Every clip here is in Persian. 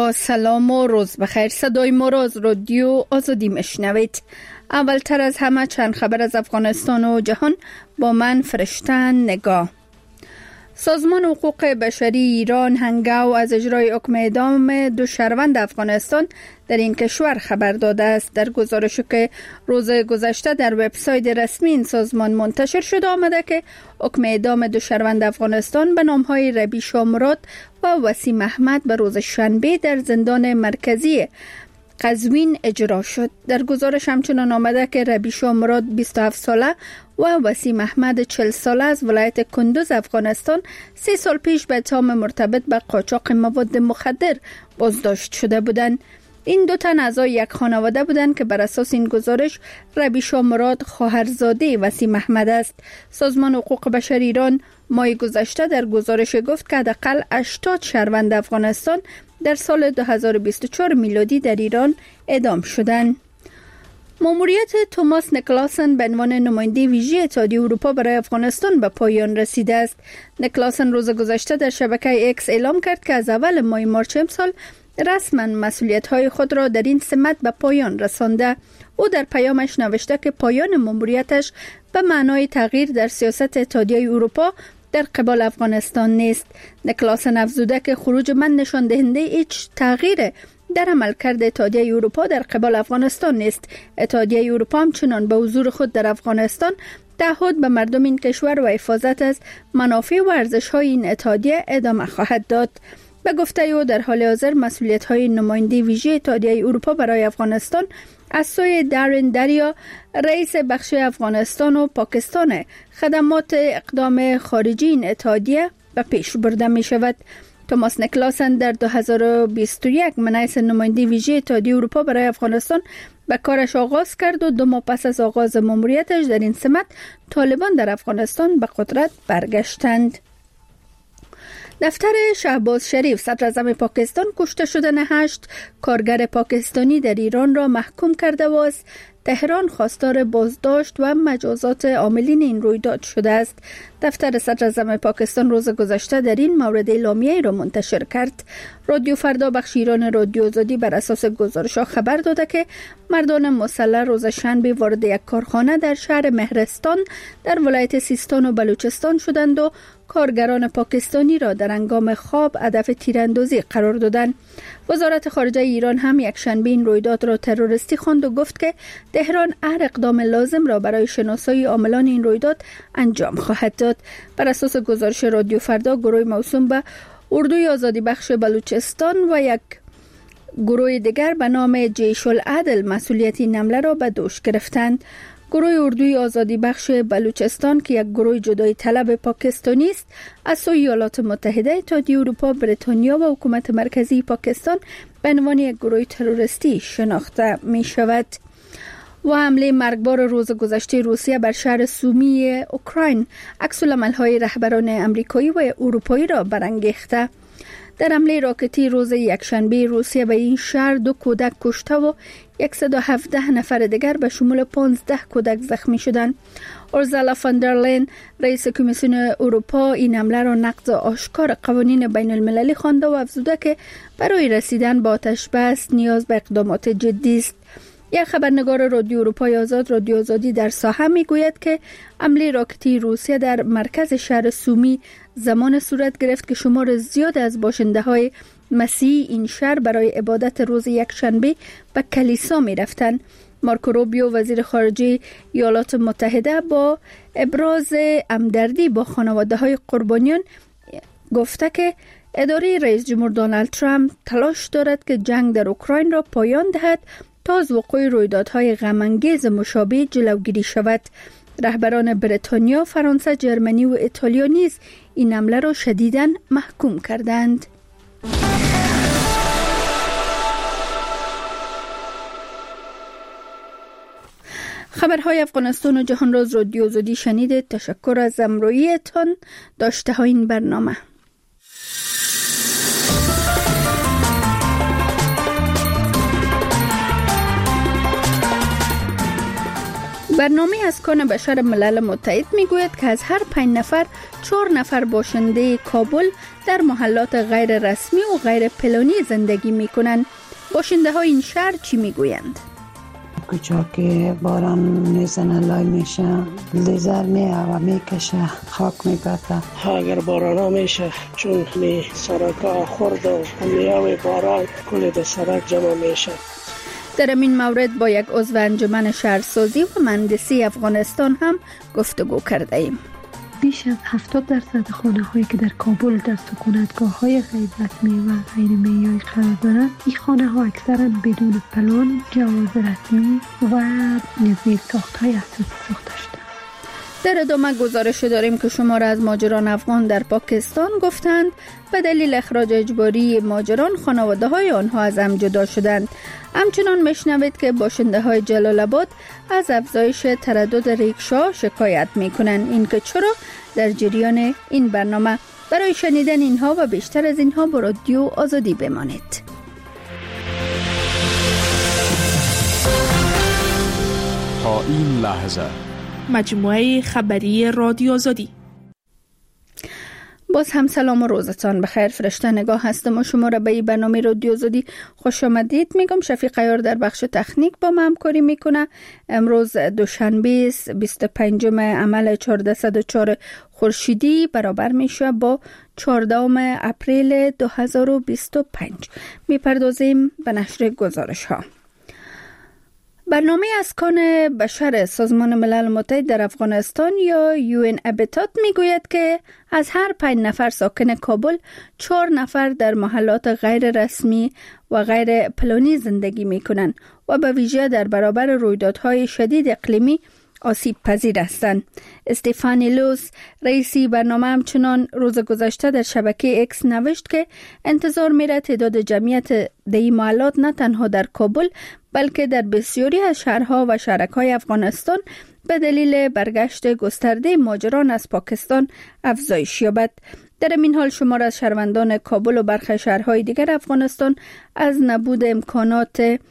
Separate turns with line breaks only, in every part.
با سلام و روز بخیر. صدای ما را از رادیو آزادی میشنوید. اولتر از همه چند خبر از افغانستان و جهان با من فرشته نگاه. سازمان حقوق بشری ایران هنگاو از اجرای حکم اعدام دو شهروند افغانستان در این کشور خبر داده است. در گزارشی که روز گذشته در وبسایت رسمی این سازمان منتشر شده آمده که حکم اعدام دو شهروند افغانستان به نام‌های ربیع شاه مراد و وسیم احمد به روز شنبه در زندان مرکزی قزوین اجرا شد. در گزارش همچنان آمده که ربیع شاه مراد 27 ساله و وسیم احمد 40 ساله از ولایت کندوز افغانستان 3 سال پیش به اتهام مرتبط به قاچاق مواد مخدر بازداشت شده بودند. این دو تن اعضای یک خانواده بودند که بر اساس این گزارش ربیع شاه مراد خواهرزاده وسیم احمد است. سازمان حقوق بشر ایران ماه گذشته در گزارش گفت که حداقل 80 شهروند افغانستان در سال 2024 میلادی در ایران اعدام شدند. ماموریت توماس نیکلاسن به عنوان نماینده ویژه اتحادیه اروپا برای افغانستان به پایان رسیده است. نیکلاسن روز گذشته در شبکه اکس اعلام کرد که از اول ماه مارچ امسال رسما مسئولیت‌های خود را در این سمت به پایان رسانده. او در پیامش نوشته که پایان ماموریتش به معنای تغییر در سیاست اتحادیه اروپا در قبال افغانستان نیست. نیکلاسن افزوده که خروج من نشان دهنده هیچ تغییر در عملکرد اتحادیه اروپا در قبال افغانستان نیست. اتحادیه اروپا همچنان به حضور خود در افغانستان تعهد به مردم این کشور و حفاظت از منافع و ارزش‌های این اتحادیه ادامه خواهد داد. به گفته او در حال حاضر مسئولیت‌های نماینده ویژه اتحادیه اروپا برای افغانستان از سوی دارین دریا رئیس بخش افغانستان و پاکستان خدمات اقدام خارجی این اتحادیه به پیش برده می شود. توماس نیکلاسن در 2021 منحیث نماینده ویژه اتحادیه اروپا برای افغانستان به کارش آغاز کرد و 2 ماه پس از آغاز ماموریتش در این سمت طالبان در افغانستان به قدرت برگشتند. دفتر شهباز شریف صدر اعظم پاکستان کشته شدن 8 کارگر پاکستانی در ایران را محکوم کرده و از تهران خواستار بازداشت و مجازات عاملین این رویداد شده است. دفتر صدر اعظم پاکستان روز گذشته در این مورد اعلامیه‌ای را منتشر کرد. رادیو فردا بخش ایران رادیو آزادی بر اساس گزارش‌ها خبر داده که مردان مسلح روز شنبه وارد یک کارخانه در شهر مهرستان در ولایت سیستان و بلوچستان شدند و کارگران پاکستانی را در هنگام خواب هدف تیراندازی قرار دادند. وزارت خارجه ایران هم یک شنبه این رویداد را تروریستی خواند و گفت که تهران هر اقدام لازم را برای شناسایی عاملان این رویداد انجام خواهد داد. بر اساس گزارش رادیو فردا گروه موسوم به اردوی آزادی بخش بلوچستان و یک گروه دیگر به نام جیش العدل مسئولیت این حمله را به دوش گرفتند. گروه اردوی آزادی بخش بلوچستان که یک گروه جدایی طلب پاکستانی است از سوی ایالات متحده، اتحادیه اروپا، بریتانیا و حکومت مرکزی پاکستان به عنوان یک گروه تروریستی شناخته می شود. و حمله مرگبار روز گذشته روسیه بر شهر سومی اوکراین عکس‌العمل‌های رهبران آمریکایی و اروپایی را برانگیخته. در حمله راکتی روز یکشنبه روسیه به این شهر 2 کودک کشته و 117 نفر دیگر به شمول 15 کودک زخمی شدند. اورسولا فون در لین رئیس کمیسیون اروپا این حمله را نقض آشکار قوانین بین المللی خوانده و افزوده که برای رسیدن به آتش بس نیاز به اقدامات جدی است. یک خبرنگار رادیو اروپای آزاد رادیو آزادی در ساحه میگوید که حمله راکتی روسیه در مرکز شهر سومی زمان صورت گرفت که شمار زیاد از باشنده های مسیحی این شهر برای عبادت روز یکشنبه به کلیسا می رفتند. مارکو روبیو وزیر خارجه ایالات متحده با ابراز همدردی با خانواده های قربانیان گفته که اداره رئیس جمهور دونالد ترامپ تلاش دارد که جنگ در اوکراین را پایان دهد تا از وقوع رویدادهای غم‌انگیز مشابه جلوگیری شود. رهبران بریتانیا، فرانسه، جرمنی و ایتالیا نیز این حمله را شدیداً محکوم کردند. خبرهای افغانستان و جهان را از رادیو آزادی شنیدید. تشکر از همراهیتان. داشته های این برنامه. برنامه اسکان بشر ملل متحد میگوید که از هر 5 نفر 4 نفر باشنده کابل در محلات غیر رسمی و غیر پلانی زندگی میکنند. باشنده های این شهر چی میگویند؟
کجا که باران میزنه لای میشه، لیزر میه و میکشه، خاک میپرده.
اگر باران ها میشه چون می سرک ها خورد و میاوی باران کلی به سرک جمع میشه.
در این مورد با یک عضو انجمن شهرسازی و مهندسی افغانستان هم گفتگو کرده ایم.
بیش از 70% خانه هایی که در کابل در سکونتگاه های غیر رسمی و غیر معیاری قرار دارند، این خانه ها اکثرا بدون پلان، جواز رسمی و زیر ساخت های اساسی ساخته شده.
در ادامه گزارش داریم که شمار از مهاجران افغان در پاکستان گفتند به دلیل اخراج اجباری مهاجران خانواده های آنها از هم جدا شدند. همچنان میشنوید که باشنده های جلال آباد از افزایش تردد ریکشا شکایت میکنند. این که چرا؟ در جریان این برنامه. برای شنیدن اینها و بیشتر از اینها با رادیو آزادی بمانید.
تا این لحظه
مجموعه خبری رادیو آزادی.
باز هم سلام و روزتان بخیر. فرشته نگاه هستم و شما را به این برنامه رادیو آزادی خوش آمدید میگم. شفیق عیار در بخش تکنیک با ما همکاری میکنه. امروز دوشنبه 25 عمل 1404 خورشیدی برابر میشه با 14 اپریل 2025. میپردازیم به نشر گزارش ها. برنامه اسکان بشر سازمان ملل متحد در افغانستان یا UN Habitat میگوید که از هر 5 نفر ساکن کابل 4 نفر در محلات غیر رسمی و غیر پلانی زندگی میکنند و به ویژه در برابر رویدادهای شدید اقلیمی آسیب پذیر هستند. استفانی لوس رئیسی برنامه همچنان روز گذشته در شبکه اکس نوشت که انتظار میره تعداد جمعیت این محلات نه تنها در کابل بلکه در بسیاری از شهرها و شهرک‌های افغانستان به دلیل برگشت گسترده مهاجران از پاکستان افزایش یابد. در این حال شمار از شهروندان کابل و برخی شهرهای دیگر افغانستان از نبود امکانات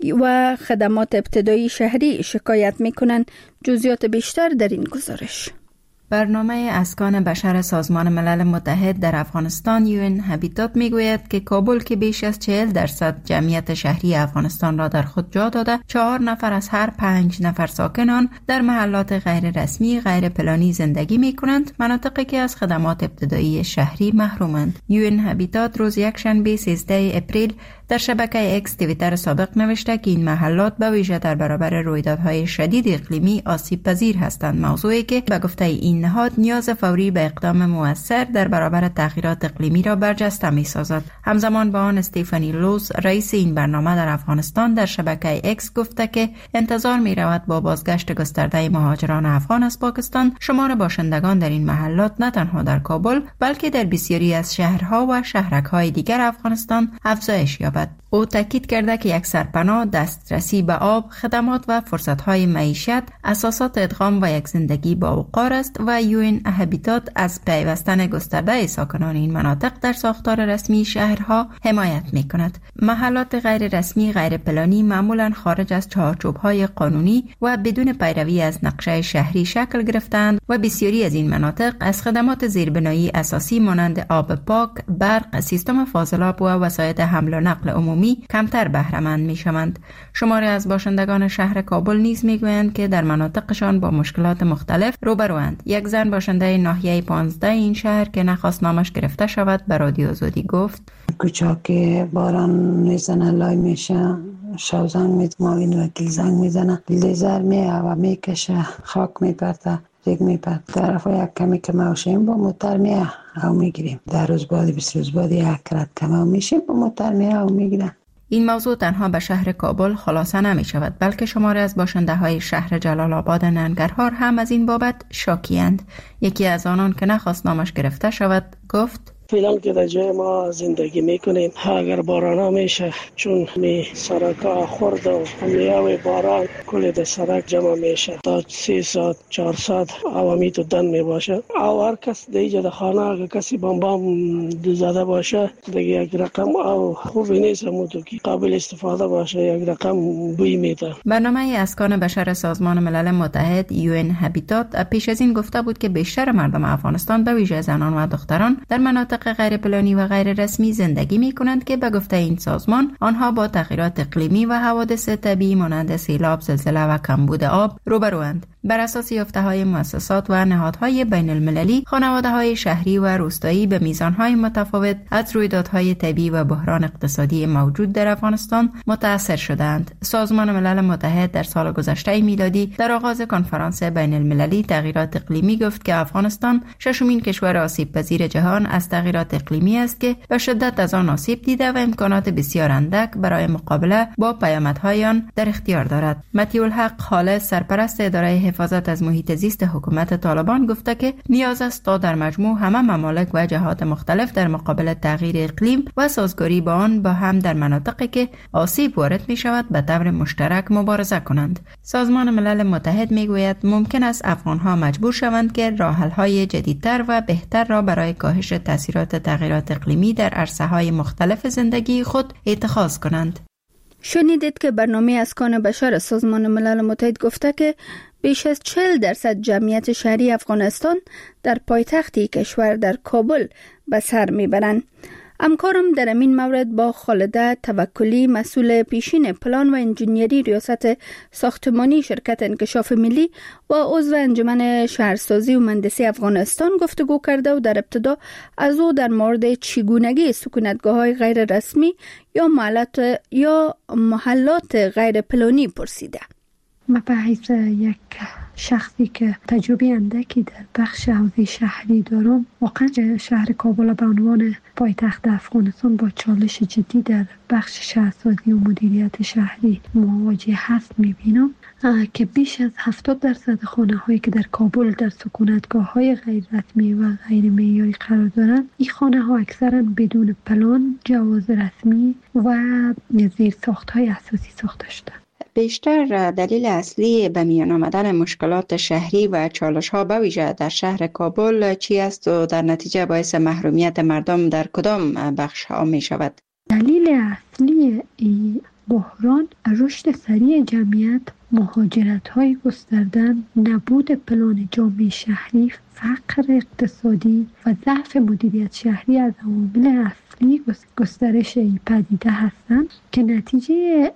و خدمات ابتدایی شهری شکایت می‌کنند. جزئیات بیشتر در این گزارش.
برنامه اسکان بشر سازمان ملل متحد در افغانستان UN Habitat میگوید که کابل که بیش از 40% جمعیت شهری افغانستان را در خود جا داده، 4 نفر از هر 5 نفر ساکن آن در محلات غیر رسمی غیر پلانی زندگی می کنند، مناطقی که از خدمات ابتدایی شهری محرومند. UN Habitat روز یکشنبه 13 اپریل در شبکه اکس توییتر سابق نوشته که این محلات به ویژه در برابر رویدادهای شدید اقلیمی آسیب پذیر هستند، موضوعی که به گفته این نهاد نیاز فوری به اقدام مؤثر در برابر تغییرات اقلیمی را برجسته می‌سازد. همزمان با آن استفانی لوس رئیس این برنامه در افغانستان در شبکه اکس گفته که انتظار می‌رود با بازگشت گسترده مهاجران افغان از پاکستان شمار باشندگان در این محلات نه تنها در کابل بلکه در بسیاری از شهرها و شهرک‌های دیگر افغانستان افزایش یابد. او تاکید کرده که یک سرپناه، دسترسی به آب، خدمات و فرصت‌های معیشت اساسات ادغام و یک زندگی با وقار است و UN Habitat از پیوستن گسترده ساکنان این مناطق در ساختار رسمی شهرها حمایت می‌کند. محلات غیر رسمی غیر پلانی معمولاً خارج از چارچوب‌های قانونی و بدون پیروی از نقشه شهری شکل گرفتند و بسیاری از این مناطق از خدمات زیربنایی اساسی مانند آب پاک، برق، سیستم فاضلاب و وسایل حمل و نقل عمومی کمتر بهره‌مند می‌شوند. شماری از باشندگان شهر کابل نیز می‌گویند که در مناطقشان با مشکلات مختلف روبروند. یک زن باشنده ناحیه 15 این شهر که نخواست نامش گرفته شود به رادیو آزادی گفت:
کجا که باران میزنه لای میشه، شب زنگ میزنه، این وکیل زنگ میزنه، لیزر میه و میکشه، خاک میپرده، ریگ میپرده. طرف یک کمی که موشیم با موتر میه او میگیریم. در روز بعد 20 روز بعد یک کرد کم او میشیم با موتر میه او میگیریم.
این موضوع تنها به شهر کابل خلاصه نمی شود بلکه شماری از باشنده های شهر جلال آباد ننگرهار هم از این بابت شاکی‌اند. یکی از آنان که نخواست نامش گرفته شود گفت:
فعلا که در جای ما زندگی میکنیم اگر باران ها میشه چون می سرک ها خورد و همیه باران کل در سرک جمع میشه تا 300 400 عوامی تو دن می باشه او هر کس دیگه در خانه اگر کسی بام زده باشه دیگه یک رقم او خوبی نیست مودو که قابل استفاده باشه یک رقم بوی میده.
برنامه اسکان بشر سازمان ملل متحد UN هابیتات پیش از این گفته بود که بیشتر مردم افغانستان به ویژه زنان و دختران در مناطق غیر پلانی و غیر رسمی زندگی می کنند که به گفته این سازمان آنها با تغییرات اقلیمی و حوادث طبیعی مانند سیلاب، زلزله و کمبود آب روبروند. بر اساس یافته‌های مؤسسات و نهادهای بین المللی، خانواده‌های شهری و روستایی به میزان‌های متفاوت از رویدادهای طبیعی و بحران اقتصادی موجود در افغانستان متأثر شدند. سازمان ملل متحد در سال گذشته میلادی در آغاز کنفرانس بین المللی تغییرات اقلیمی گفت که افغانستان ششمین کشور آسیب پذیر جهان از تغییرات اقلیمی است که به شدت از آن آسیب دیده و امکانات بسیار اندک برای مقابله با پیامدهای آن در اختیار دارد. مطیع الحق خالص، سرپرست اداره حفاظت از محیط زیست حکومت طالبان، گفته که نیاز است تا در مجموع همه ممالک و جهات مختلف در مقابل تغییر اقلیم و سازگاری با آن با هم در مناطقی که آسیب وارد می شود به طور مشترک مبارزه کنند. سازمان ملل متحد می گوید ممکن است افغانها مجبور شوند که راه‌حل‌های جدیدتر و بهتر را برای کاهش تاثیرات تغییرات اقلیمی در عرصه‌های مختلف زندگی خود اتخاذ کنند.
شنیدید که برنامه اسکان بشر سازمان ملل متحد گفته که بیش از 40% جمعیت شهری افغانستان در پایتخت کشور در کابل به سر میبرند. همکارم در این مورد با خالده توکلی، مسئول پیشین پلان و انجینیری ریاست ساختمانی شرکت انکشاف ملی و عضو انجمن شهرسازی و مهندسی افغانستان گفتگو کرده و در ابتدا از او در مورد چگونگی سکونتگاه‌های غیر رسمی یا محلات غیر پلانی پرسیده.
من به حیث یک شخصی که تجربه اندکی در بخش حوزه شهری دارم، واقعا شهر کابل به عنوان پایتخت افغانستان با چالش جدی در بخش شهرسازی و مدیریت شهری مواجه هست میبینم که بیش از 70% خانه هایی که در کابل در سکونتگاه های غیر رسمی و غیر معیاری قرار دارند، این خانه ها اکثرا بدون پلان، جواز رسمی و زیرساخت های اساسی ساخته شدند.
بیشتر دلیل اصلی به میان آمدن مشکلات شهری و چالش ها به ویژه در شهر کابل چی است و در نتیجه باعث محرومیت مردم در کدام بخش ها می شود؟
دلیل اصلی بحران رشد سریع جمعیت، مهاجرت های گستردن، نبود پلان جامع شهری، فقر اقتصادی و ضعف مدیریت شهری از عوامل اصلی گسترش این پدیده هستند که نتیجه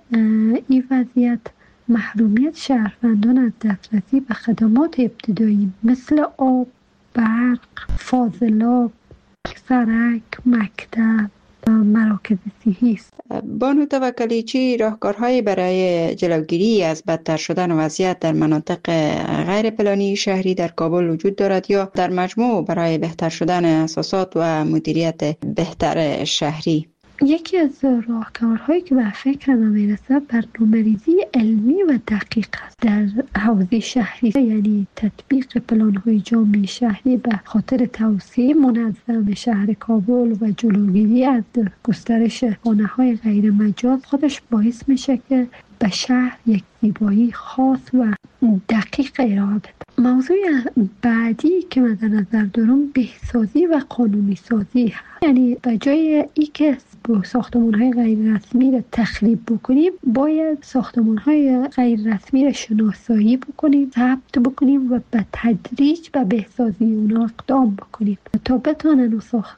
این وضعیت محرومیت شهروندان از دسترسی به خدمات ابتدایی مثل آب، برق، فاضلاب، سرک، مکتب، مراکز صحی است.
بانو توکلی، چی راهکارهایی برای جلوگیری از بدتر شدن وضعیت در مناطق غیر پلانی شهری در کابل وجود دارد یا در مجموع برای بهتر شدن اساسات و مدیریت بهتر شهری؟
یکی از راهکارهایی که به فکر من میرسه برنامه‌ریزی علمی و دقیق است در حوزه شهری، یعنی تطبیق پلان‌های جامع شهری به خاطر توسعه منظم شهر کابل و جلوگیری از گسترش خانه‌های غیر مجاز خودش باعث میشه که به شهر یک زیبایی خاص و دقیق ارائه بده. موضوع بعدی که من در نظر دارم بهسازی و قانونی سازی هست. یعنی به جای اینکه ساختمان‌های غیر رسمی را تخریب بکنیم، باید ساختمان‌های غیر رسمی را شناسایی بکنیم، ثبت بکنیم و به تدریج به بهسازی اونا اقدام بکنیم تا بتونن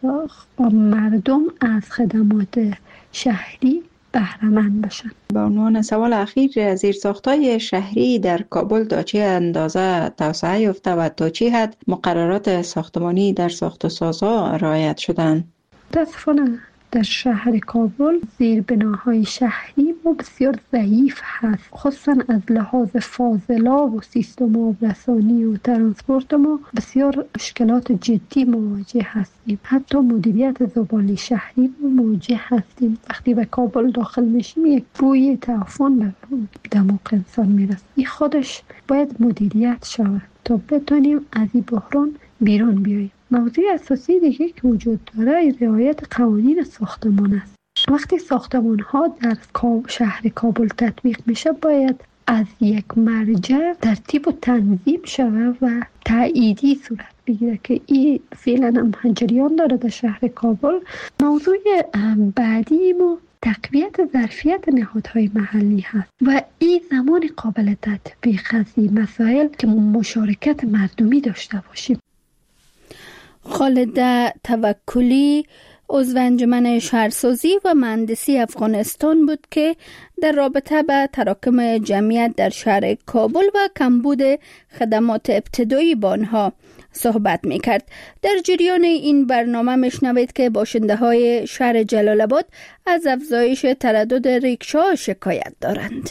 مردم از خدمات شهری بهره‌مند باشن.
به عنوان سوال اخیر، زیرساخت‌های شهری در کابل تا چه اندازه توسعه یافته و تا چه حد مقررات ساختمانی در ساخت و سازها رعایت شدند؟
متاسفانه در شهر کابل زیربناهای شهری ما بسیار ضعیف هست، خصوصا از لحاظ فاضلاب و سیستم آبرسانی و ترانسپورت ما بسیار مشکلات جدی مواجه هستیم. حتی مدیریت زباله شهری مواجه هستیم. وقتی به کابل داخل میشیم یک بوی تعفن به دماغ انسان میرسه. این خودش باید مدیریت شود تا بتونیم از این بحران بیرون بیاییم. موضوع اساسی دیگه که وجود داره رعایت قوانین ساختمان است. وقتی ساختمان ها در شهر کابل تطبیق میشه باید از یک مرجع ترتیب و تنظیم شود و تاییدی صورت بگیره که این فعلا هم جریان داره در شهر کابل. موضوع بعدی ما تقویت ظرفیت نهادهای محلی هست و این زمان قابل تطبیق از این مسائل که مشارکت مردمی داشته باشیم.
خالده توکلی عضو انجمن شهرسازی و مهندسی افغانستان بود که در رابطه به تراکم جمعیت در شهر کابل و کمبود خدمات ابتدایی با آنها صحبت می‌کرد. در جریان این برنامه میشنوید که باشنده های شهر جلال آباد از افزایش تردد ریکشا شکایت دارند.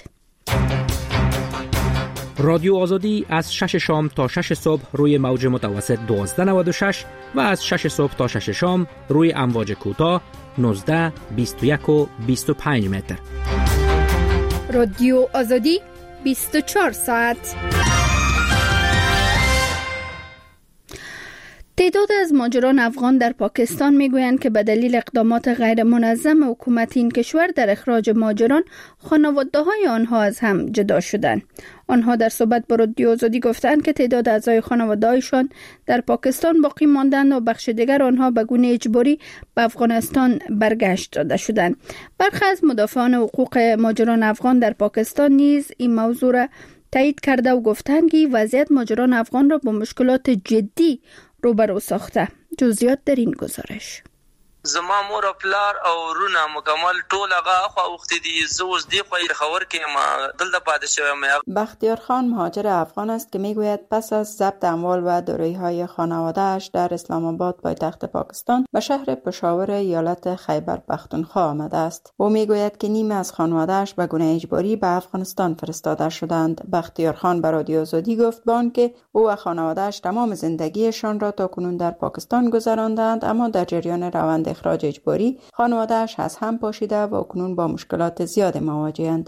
رادیو آزادی از 6 شام تا 6 صبح روی موج متوسط 1296 و از 6 صبح تا 6 شام روی امواج کوتاه 19 21 و 25 متر.
رادیو آزادی 24 ساعت. تعداد از مهاجران افغان در پاکستان میگویند که به دلیل اقدامات غیر منظم حکومت این کشور در اخراج مهاجران خانواده‌های آنها از هم جدا شدند. آنها در صحبت با رادیو آزادی گفتند که تعداد اعضای خانواده‌هایشان در پاکستان باقی ماندند و بخش دیگر آنها به گونه اجباری به افغانستان برگشت داده شدند. برخی از مدافعان حقوق مهاجران افغان در پاکستان نیز این موضوع را تایید کرده و گفتند که وضعیت مهاجران افغان را با مشکلات جدی روبرو ساخته. جزئیات در این گزارش.
زما مور او پلار او رونه مکمل ټول هغه خو وخت دي زوز دی خو خبر کې ما دلته پاتې شوم.
بختیار خان مهاجر افغان است که میگوید پس از ضبط اموال و دارایی‌های خانواده‌اش در اسلام آباد پایتخت پاکستان به شهر پشاور ایالت خیبر پختونخوا آمده است. او میگوید که نیمه از خانواده‌اش به گونه اجباری به افغانستان فرستاده شدند. بختیار خان به رادیو آزادی گفت با آنکه او و خانواده‌اش تمام زندگیشان را تاکنون در پاکستان گذراندند، اما در جریان روند اخراج اجباری خانواده‌اش از هم پاشیده و اکنون با مشکلات زیاد مواجه‌اند.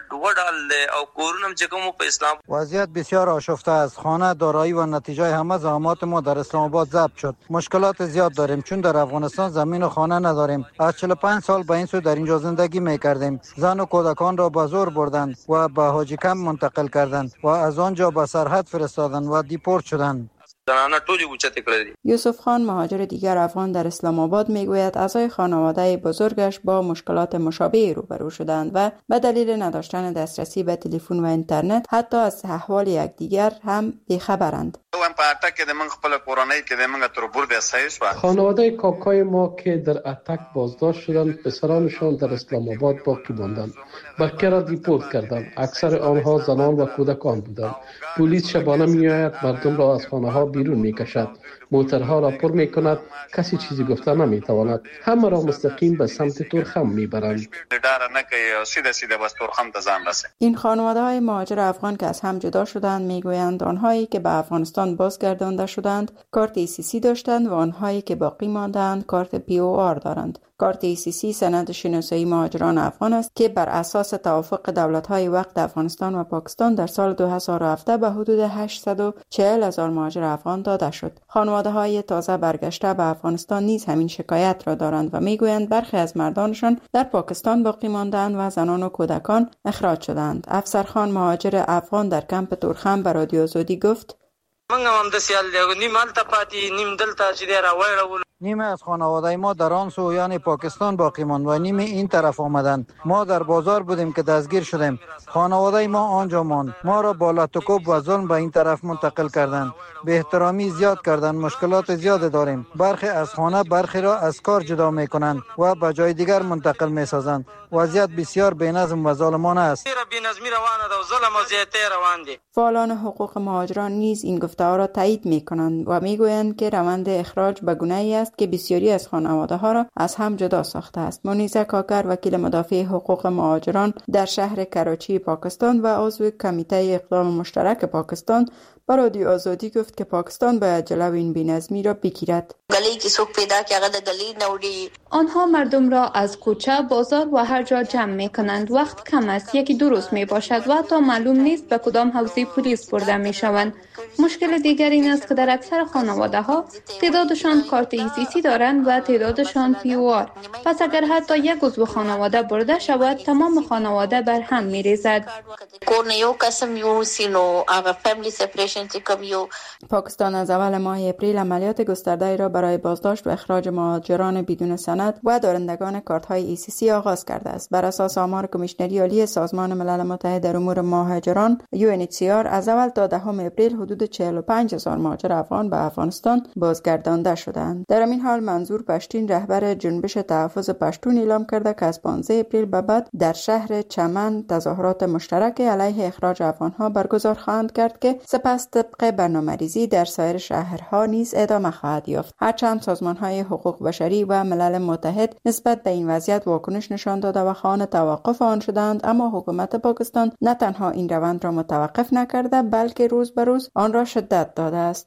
وضعیت بسیار آشفته است. خانه، دارایی و نتیجه همه زحمات ما در اسلام آباد ضبط شد. مشکلات زیاد داریم چون در افغانستان زمین و خانه نداریم. از 45 سال به این سو در اینجا زندگی می‌کردیم. زن و کودکان را به زور بردند و به حاجی کمپ منتقل کردند و از آنجا به سرحد فرستادند و دیپورت شدند.
یوسف خان مهاجر دیگر افغان در اسلام آباد میگوید اعضای خانواده بزرگش با مشکلات مشابه روبرو شدند و به دلیل نداشتن دسترسی به تلفن و اینترنت حتی از احوال یکدیگر هم بی‌خبرند.
خانواده کاکای ما که در اتک بازداشت شدند، پسرانشان در اسلام آباد باقی ماندند. بقیه را دیپورت کردند. اکثر آنها زنان و کودکان بودند. پلیس شبانه میآید، مردم را از خانه ها بیرون میکشد، موترها را پر میکند، کسی چیزی گفته نمیتواند. همه را مستقیم به سمت تورخم میبرند.
این خانواده های مهاجر افغان که از هم جدا شدند میگویند آنهایی که به افغانستان بازگردانده شدند کارت ECC داشتند و آنهایی که باقی ماندند کارت POR دارند. کارت ECC سند شناسایی مهاجران افغان است که بر اساس توافق دولت‌های وقت افغانستان و پاکستان در سال 2017 به حدود 840,000 مهاجر افغان داده شد. خانواده‌های تازه برگشته به افغانستان نیز همین شکایت را دارند و میگویند برخی از مردانشان در پاکستان باقی ماندند و زنان و کودکان اخراج شدند. افسرخان مهاجر افغان در کمپ تورخم به رادیو آزادی گفت:
نیمه از خانواده ما در آن سو یعنی پاکستان باقی ماند و نیمه این طرف آمدند. ما در بازار بودیم که دستگیر شدیم. خانواده ما آنجا ماند. ما را با لطکوب و ظلم به این طرف منتقل کردند. به احترامی زیاد کردند. مشکلات زیاد داریم. برخی از خانه برخی را از کار جدا می کنند و به جای دیگر منتقل می سازند. وضعیت بسیار بی‌نظم و ظالمانه است.
فعالان حقوق مهاجران نیز این گفته‌ها را تایید می‌کنند و می‌گویند که روند اخراج به گونه‌ای است که بسیاری از خانواده‌ها را از هم جدا ساخته است. منیزه کاکر وکیل مدافع حقوق مهاجران در شهر کراچی پاکستان و عضو کمیته اقدام مشترک پاکستان با رادیو آزادی گفت که پاکستان باید جلو این بی‌نظمی را بگیرد.
گلی کی څوک پیدا کی هغه د گلی نوړي آنها مردم را از کوچه، بازار و هر جا جمع می کنند. وقت کم است، یکی دو روز می باشد و حتی معلوم نیست به کدام حوزه پلیس برده می شوند. مشکل دیگر این است که در اکثر خانواده ها تعدادشان کارت ECC دارند و تعدادشان POR. پس اگر حتی یک عضو خانواده برده شود، تمام خانواده بر هم می ریزد.
پاکستان از اول ماه اپریل عملیات گسترده را برای بازداشت و اخراج مهاجران بدون سند و دارندگان کارت‌های ECC آغاز کرده است. بر اساس آمار کمیشنری عالی سازمان ملل متحد در امور مهاجران UNHCR از اول تا 10 اپریل حدود 45,000 مهاجر افغان به افغانستان بازگردانده شدند. در این حال منظور پشتین رهبر جنبش تحفظ پشتون اعلام کرده که از 15 اپریل به بعد در شهر چمن تظاهرات مشترک علیه اخراج افغانها برگزار خواهند کرد که سپس طبق برنامه‌ریزی در سایر شهرها نیز ادامه خواهد یافت. هرچند سازمان‌های حقوق بشری و ملل متحد نسبت به این وضعیت واکنش نشان داده و خواهان توقف آن شدند، اما حکومت پاکستان نه تنها این روند را متوقف نکرده بلکه روز به روز آن را شدت داده است.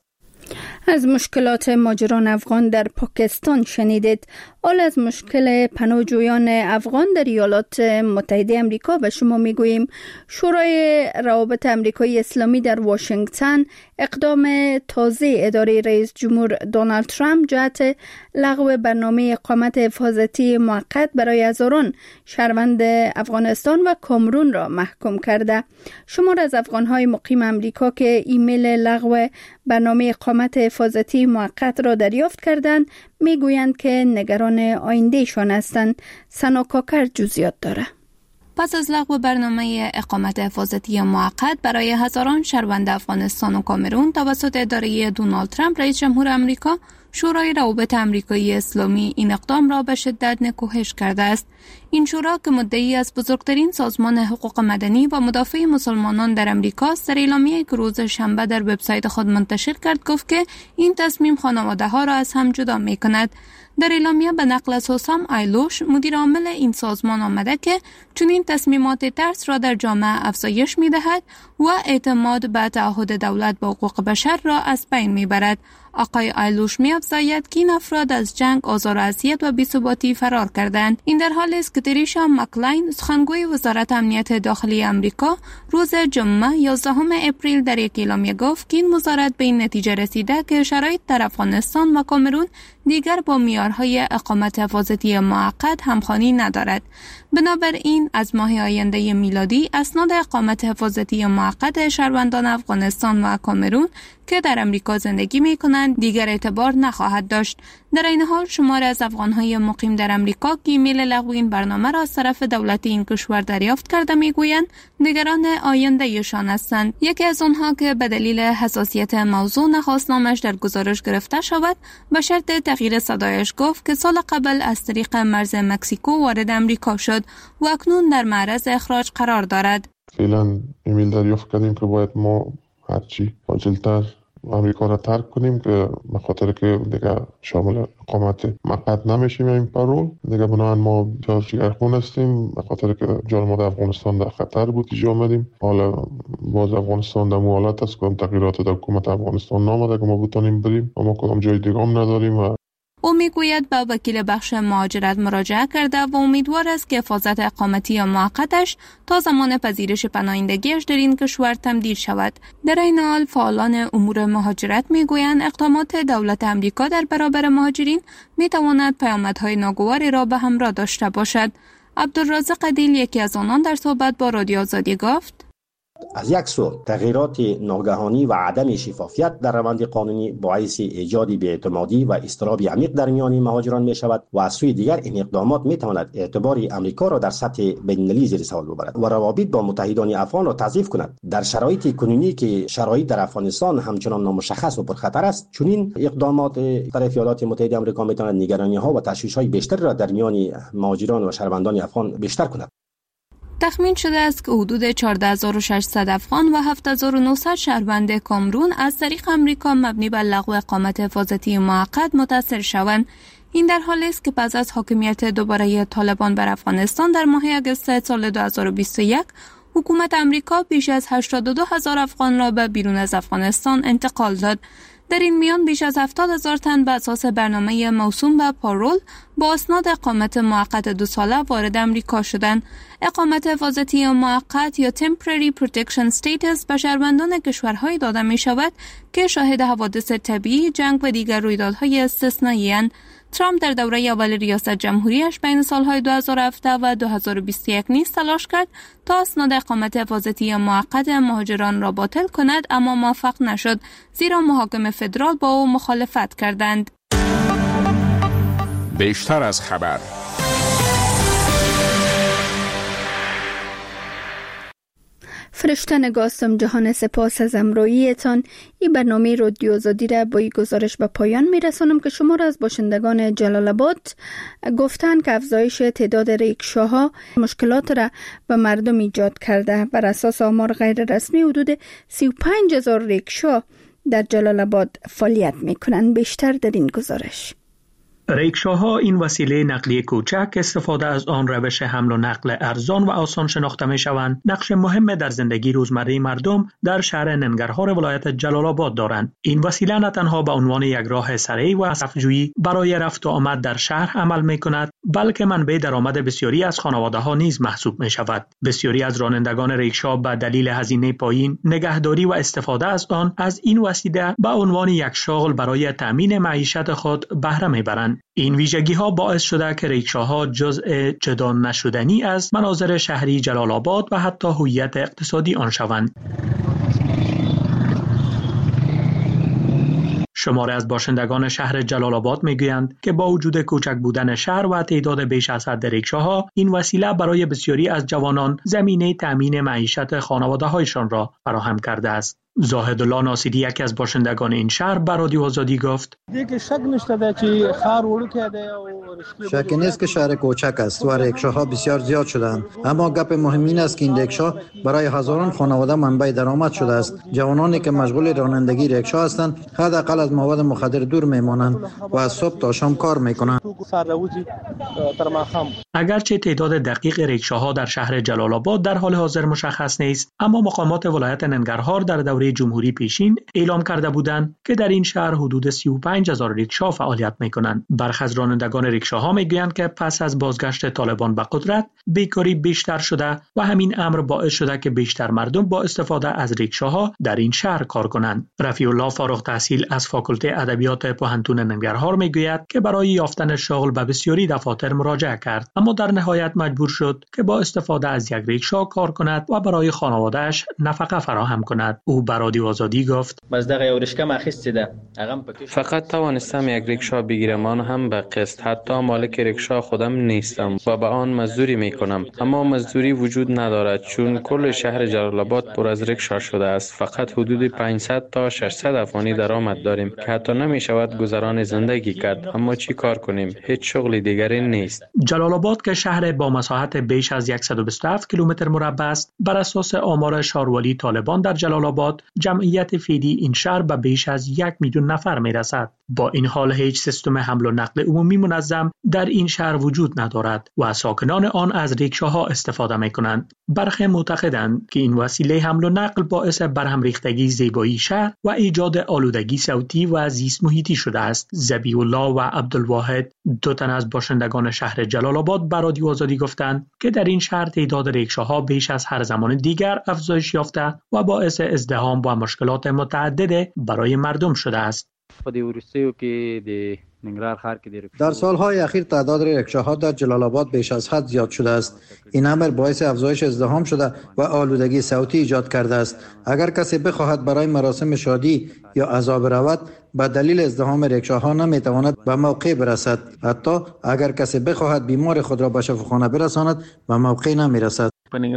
از مشکلات مهاجران افغان در پاکستان شنیدید. حال از مشکل پناهجویان افغان در ایالات متحده آمریکا به شما میگوییم. شورای روابط آمریکایی اسلامی در واشنگتن اقدام تازه اداره رئیس جمهور دونالد ترامپ جهت لغو برنامه اقامت حفاظتی موقت برای هزاران شهروند افغانستان و کامرون را محکوم کرده. شمار از افغان‌های مقیم آمریکا که ایمیل لغو برنامه اقامت حفاظتی موقت را دریافت کردند میگویند که نگران آیندهشان هستند. سنا کاکر جزئیات داره.
پس از لغو برنامه اقامت حفاظتی موقت برای هزاران شهروند افغانستان و کامرون توسط اداره دونالد ترامپ رئیس جمهور آمریکا، شورای روابط آمریکایی اسلامی این اقدام را به شدت نکوهش کرده است. این شورا که مدعی از بزرگترین سازمان حقوق مدنی و مدافع مسلمانان در امریکا است، در اعلامیه‌ای که روز شنبه در وبسایت خود منتشر کرد گفت که این تصمیم خانواده‌ها را از هم جدا می‌کند. در اعلامیه به نقل از حسام ایلوش، مدیر عامل این سازمان آمده که چنین تصمیمات ترس را در جامعه افزایش می‌دهد و اعتماد به تعهد دولت به حقوق بشر را از بین می‌برد. آقای ایلوش می‌افزاید که این افراد از جنگ، آزار و اذیت و بی‌ثباتی فرار کردند. این در حالی است که تریشا مکلاین، سخنگوی وزارت امنیت داخلی آمریکا، روز جمعه 11 اپریل در یک اعلامیه گفت که این وزارت به این نتیجه رسیده که شرایط در افغانستان و کامرون دیگر با معیارهای اقامت حفاظتی موقت همخوانی ندارد. بنابراین از ماه آینده میلادی اسناد اقامت حفاظتی موقت شهروندان افغانستان و کامرون که در امریکا زندگی می‌کنند دیگر اعتبار نخواهد داشت. در این حال شمار از افغان‌های مقیم در امریکا که ایمیل لغو این برنامه را از طرف دولت این کشور دریافت کرده می‌گویند نگران آینده‌شان هستند. یکی از آنها که به دلیل حساسیت موضوع نخواست نامش در گزارش گرفته شود، به شرط تغییر صدایش گفت که سال قبل از طریق مرز مکزیکو وارد امریکا شد و اکنون در معرض اخراج قرار دارد.
فعلا ایمیل دریافت کردیم که باید ما هرچی عاجل‌تر امریکا را ترک کنیم که به خاطر که دیگه شامل اقامت موقت نمیشیم این پرول دیگه، بنابراین ما جگرخون هستیم به خاطر که جان ما در افغانستان در خطر بود اینجا آمدیم. حالا باز افغانستان در حالت است که تغییرات در حکومت افغانستان نامده که ما بتونیم بریم و ما کدام جای دیگه هم نداریم. و
او میگوید به وکیل بخش مهاجرت مراجعه کرده و امیدوار است که حفاظت اقامتی موقتش تا زمان پذیرش پناهندگیش در این کشور تمدید شود. در این حال فعالان امور مهاجرت میگویند اقدامات دولت امریکا در برابر مهاجرین میتواند پیامدهای ناگواری را به همراه داشته باشد. عبدالرازق عدیل، یکی از آنان، در صحبت با رادیو آزادی گفت:
از یک سو تغییرات ناگهانی و عدم شفافیت در روند قانونی باعث ایجاد بی‌اعتمادی و اضطراب عمیق در میان مهاجران می شود و از سوی دیگر این اقدامات می تواند اعتبار امریکا را در سطح بین‌المللی زیر سوال ببرد و روابط با متحدان افغان را تضعیف کند. در شرایط کنونی که شرایط در افغانستان همچنان نامشخص و پرخطر است، چنین اقدامات طرف ایالات متحده آمریکا می تواند نگرانی‌ها و تشویش‌های بیشتر را در میان مهاجران و شهروندان افغان بیشتر کند.
تخمین شده است که حدود 14600 افغان و 7900 شهروند کامرون از طریق امریکا مبنی بر لغو اقامت حفاظتی موقت متاثر شوند. این در حالی است که پس از حاکمیت دوباره طالبان بر افغانستان در ماه اگست سال 2021 حکومت امریکا بیش از 82,000 افغان را به بیرون از افغانستان انتقال داد. در این میان بیش از 70,000 تن به اساس برنامه موسوم به پارول با اسناد اقامت موقت 2 ساله وارد امریکا شدند. اقامت حفاظتی موقت یا Temporary Protection Status به شهروندان کشورهای داده می شود که شاهد حوادث طبیعی، جنگ و دیگر رویدادهای استثنایی اند. ترامپ در دوره اول ریاست جمهوریش بین سالهای 2017 و 2021 نیز تلاش کرد تا اسناد اقامت حفاظتی موقت مهاجران را باطل کند، اما موفق نشد، زیرا محاکم فدرال با او مخالفت کردند.
بیشتر از خبر.
فرشته نگاستم جهان، سپاس از امرویتان. این برنامه رادیو آزادی را با این گزارش به پایان میرسانم که شما را از باشندگان جلال آباد گفتن که افزایش تعداد ریکشاها مشکلات را به مردم ایجاد کرده. بر اساس آمار غیر رسمی حدود 35,000 ریکشا در جلال آباد فعالیت میکنند. بیشتر در این گزارش.
ریکشاها این وسیله نقلیه کوچک استفاده از آن روش حمل و نقل ارزان و آسان شناخته می شوند. نقش مهم در زندگی روزمره مردم در شهر ننگرهار ولایت جلال آباد دارند. این وسیله نه تنها به عنوان یک راه سریع و هدفجویی برای رفت و آمد در شهر عمل می کند، بلکه منبع درآمد بسیاری از خانواده ها نیز محسوب می شود. بسیاری از رانندگان ریکشا به دلیل هزینه پایین، نگهداری و استفاده از آن از این وسیله به عنوان یک شغل برای تامین معیشت خود بهره می برند. این ویژگی ها باعث شده که ریکشاها جزء جدا نشدنی از مناظر شهری جلال آباد و حتی هویت اقتصادی آن شوند. شماره از باشندگان شهر جلال آباد میگویند که با وجود کوچک بودن شهر و تعداد بیش از حد ریکشاها، این وسیله برای بسیاری از جوانان زمینه تامین معیشت خانواده‌هایشان را فراهم کرده است. زاهد الله ناصری، یکی از باشندگان این شهر، به رادیو آزادی گفت:
شک نیست که شهر کوچک است و ریکشاها بسیار زیاد شدند، اما گپ مهم این است که این ریکشا برای هزاران خانواده منبع درآمد شده است. جوانانی که مشغول رانندگی ریکشا هستند حداقل از مواد مخدر دور میمانند و از صبح تا شام کار میکنند.
اگرچه تعداد دقیق ریکشاها در شهر جلال آباد در حال حاضر مشخص نیست، اما مقامات ولایت ننگرهار در دوره جمهوری پیشین اعلام کرده بودند که در این شهر حدود 35,000 ریکشا فعالیت میکنند. برخی از رانندگان ریکشاها میگویند که پس از بازگشت طالبان به قدرت بیکاری بیشتر شده و همین امر باعث شده که بیشتر مردم با استفاده از ریکشاها در این شهر کار کنند. رفیع الله، فارغ التحصیل از فاکولته ادبیات پوهنتون ننگرهار، میگوید که برای یافتن شغل به بسیاری دفاتر مراجعه کرد، اما در نهایت مجبور شد که با استفاده از یک ریکشا کار کند و برای خانواده‌اش نفقه فراهم کند. او به رادیو آزادی گفت:
فقط توانستم یک ریکشا بگیرم، آن هم به قسط. حتی مالک ریکشا خودم نیستم و به آن مزدوری میکنم، اما مزدوری وجود ندارد چون کل شهر جلال آباد پر از ریکشا شده است. فقط حدود 500 تا 600 افغانی درآمد داریم که حتی نمیشود گذران زندگی کرد، اما چی کار کنیم؟ هیچ شغل دیگری نیست.
جلال آباد که شهر با مساحت بیش از 127 کیلومتر مربع است، بر اساس آمار شاروالی طالبان در جلال آباد جمعیت فعلی این شهر به بیش از 1 میلیون نفر میرسد. با این حال هیچ سیستم حمل و نقل عمومی منظم در این شهر وجود ندارد و ساکنان آن از ریکشاها استفاده میکنند. برخی معتقدند که این وسیله حمل و نقل باعث برهم ریختگی زیبایی شهر و ایجاد آلودگی صوتی و زیست محیطی شده است. ذبیح الله و عبدالواحد، دو تن از باشندگان شهر جلال آباد، به رادیو آزادی گفتند که در این شهر تعداد ریکشاها بیش از هر زمان دیگر افزایش یافته و باعث ازدحام و مشکلات متعدد برای مردم شده است.
در سالهای اخیر تعداد ریکشاها در جلال آباد بیش از حد زیاد شده است. این امر باعث افزایش ازدحام شده و آلودگی صوتی ایجاد کرده است. اگر کسی بخواهد برای مراسم شادی یا عزا برود، به دلیل ازدحام ریکشاها نمیتواند به موقع برسد. حتی اگر کسی بخواهد بیمار خود را به شفاخانه برساند، به موقع نمیرسد.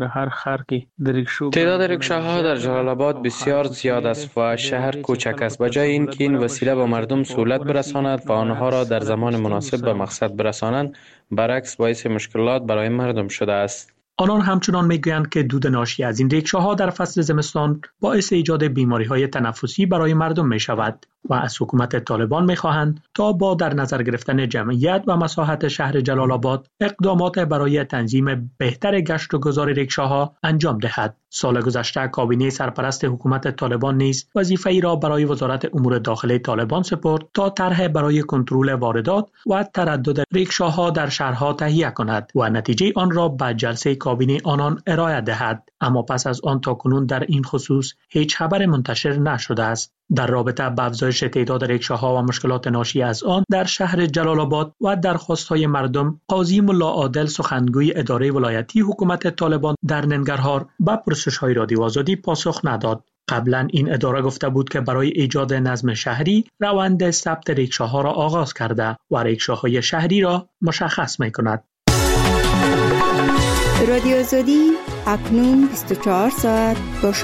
تعداد ریکشاها در جلال آباد بسیار زیاد است و شهر کوچک است. بجای اینکه این وسیله به مردم سهولت برساند و آنها را در زمان مناسب به مقصد برسانند، برعکس باعث مشکلات برای مردم شده است.
آنان همچنان میگویند که دود ناشی از این ریکشاها در فصل زمستان باعث ایجاد بیماری‌های تنفسی برای مردم می شود و از حکومت طالبان می خواهند تا با در نظر گرفتن جمعیت و مساحت شهر جلال آباد اقدامات برای تنظیم بهتر گشت و گذار ریکشاها انجام دهد. سال گذشته کابینه سرپرست حکومت طالبان نیز وظیفه‌ای را برای وزارت امور داخلی طالبان سپرد تا طرح برای کنترل واردات و تردد ریکشاها در شهرها تهیه کند و نتیجه آن را به جلسه کابینه آنان ارائه دهد. اما پس از آن تاکنون در این خصوص هیچ خبر منتشر نشده است. در رابطه با افزایش تعداد ریکشاها و مشکلات ناشی از آن در شهر جلال آباد و درخواست‌های مردم، قاضی ملا عادل سخنگوی اداره ولایتی حکومت طالبان در ننگرهار به پرسش‌های رادیو آزادی پاسخ نداد. قبلا این اداره گفته بود که برای ایجاد نظم شهری روند ثبت ریکشاها را آغاز کرده و ریکشاهای شهری را مشخص می‌کند.
رادیو آزادی اکنون 24 ساعت با